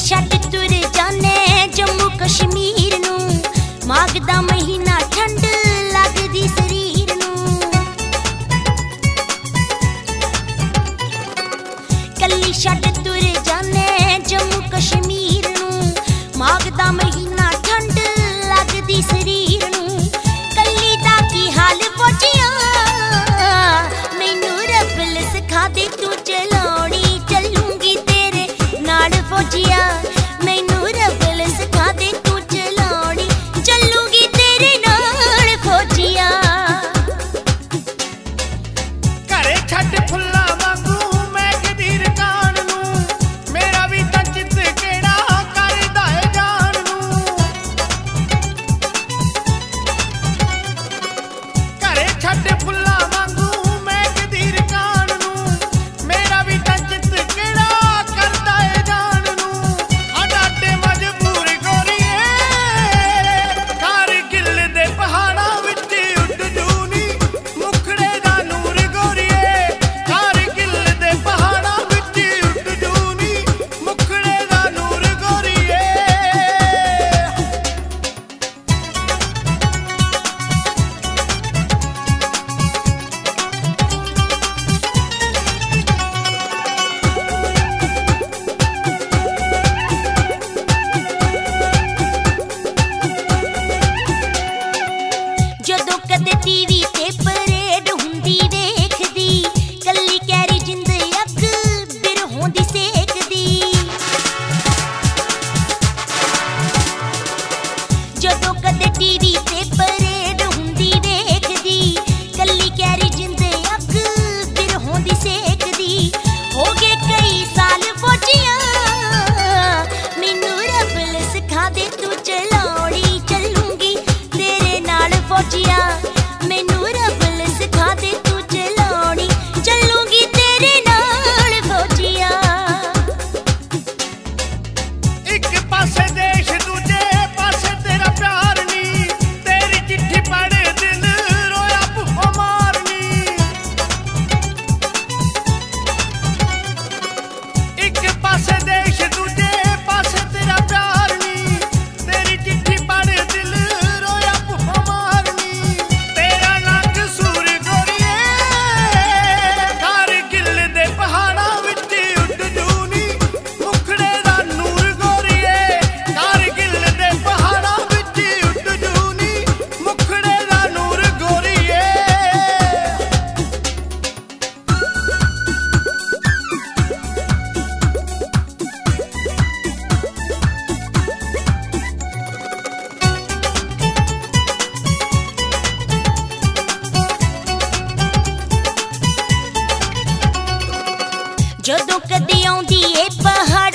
छट तुर जाने जम्मू कश्मीर नू, माघ दा महीना ठंड लगदी शरीर नू। कल्ली छट तुर जाने जम्मू कश्मीर नू, माघ दा महीना ठंड लगदी शरीर नू। कल्ली दा की हाल पुछिया मैनू रब सिखा दे तू चलाउणी, चलूंगी तेरे नाल फौजिया। मैनू रब सिखा दे तू चलाउणी, चलूंगी तेरे नाल फौजिया। घरे छड्ड फुल्ला वांगू मैं कदीर कान नू, मेरा भी तां चित केड़ा करदा है जान नू। घरे छड्ड फुल्ला वांगू मैं कदीर कान नू, मेरा भी तां चित केड़ा करदा है जान नू। अडाटे मजबूर गोरीए कारगिल दे पहाड़ां विच उड जूनी, मुखड़े दा नूर गोरीए कारगिल दे पहाड़ां विच उड जूनी, मुखड़े दा नूर गोरीए। जदों कदे टीवी ते परेड हुंदी वेखदी, कल्ली कैरी जिंद अग बिरहों दी सेकदी। जदों कदे टीवी ते परेड हुंदी वेखदी, कल्ली कैरी जिंद अग बिरहों दी सेकदी। हो गए कई साल फौजिया मैनू रब सिखा दे तू चलाउणी, चलूंगी तेरे नाल फौजिया। मैनू रब सिखा दे तू चलाउणी, चलूंगी तेरे नाल फौजिया। एक पासे देश दूजे पासे तेरा प्यार नी, तेरी चिट्ठी पढ़ दिल रोया भुखों मारनी। एक पासे देश दूजे पासे तेरा प्यार नी, तेरी चिट्ठी पढ़ दिल रोया भुखों मारनी। तेरा ना कसूर गोरीए कारगिल दे पहाड़ां विच उड जूनी, मुखड़े दा नूर गोरीए कारगिल दे पहाड़ां विच उड जूनी, मुखड़े दा नूर गोरीए। जदों कदे आउंदी ए पहाड़